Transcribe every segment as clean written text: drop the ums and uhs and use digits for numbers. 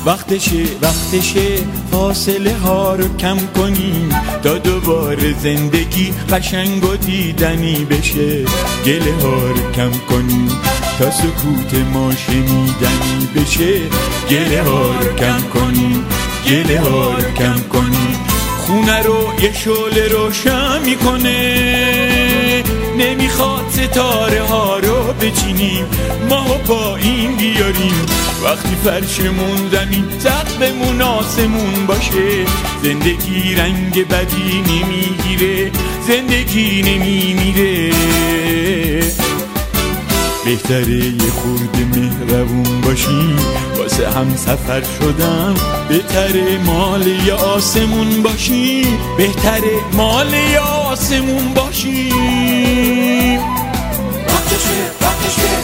وقتشه فاصله ها رو کم کنیم تا دوباره زندگی قشنگ و دیدنی بشه. گله ها رو کم کنیم تا سکوت ما شنیدنی بشه. گله ها رو کم کنیم، گله ها رو کم کنیم. خونه رو یه شعله روشن میکنه، نمیخواد ستاره ها رو بچینیم، ماهو پایین بیاریم. وقتی فرشمون زمین، سقفمون آسمون باشه، زندگی رنگ بدی نمیگیره، زندگی نمیمیره. بهتره یه خورده مهربون باشیم، واسه هم سفر شدم بهتره مال یه آسمون باشیم، بهتره مال یه آسمون باشیم. وقتشه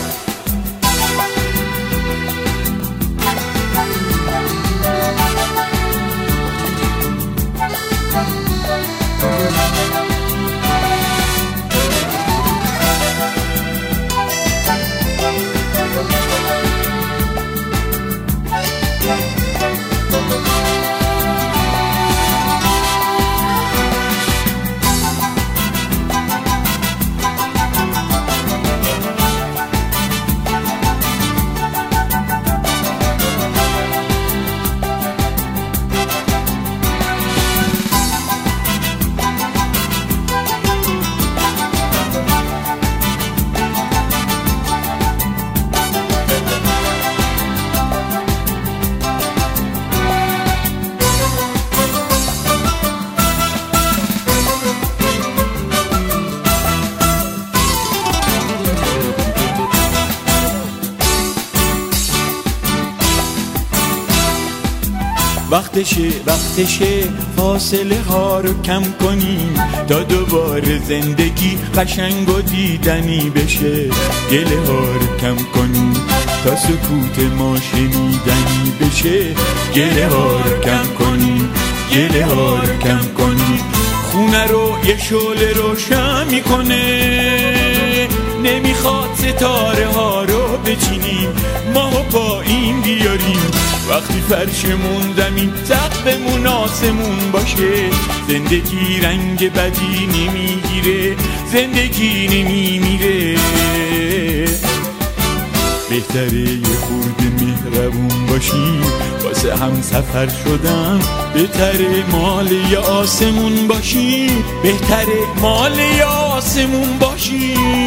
وقتشه فاصله ها رو کم کنیم تا دوباره زندگی قشنگ و دیدنی بشه. گله ها رو کم کنیم تا سکوت ما شنیدنی بشه. گله ها رو کم کنیم، گله ها رو کم کنیم. خونه رو یه شعله روشن میکنه، نمیخواد ستاره ها رو بچینیم، ماهو پایین بیاریم. وقتی فرشمون زمین، سقفمون آسمون باشه، زندگی رنگ بدی نمیگیره، زندگی نمیمیره. بهتره یه خورده مهربون باشیم، واسه هم سفر شدم بهتره مال یه آسمون باشیم، بهتره مال یه آسمون باشیم.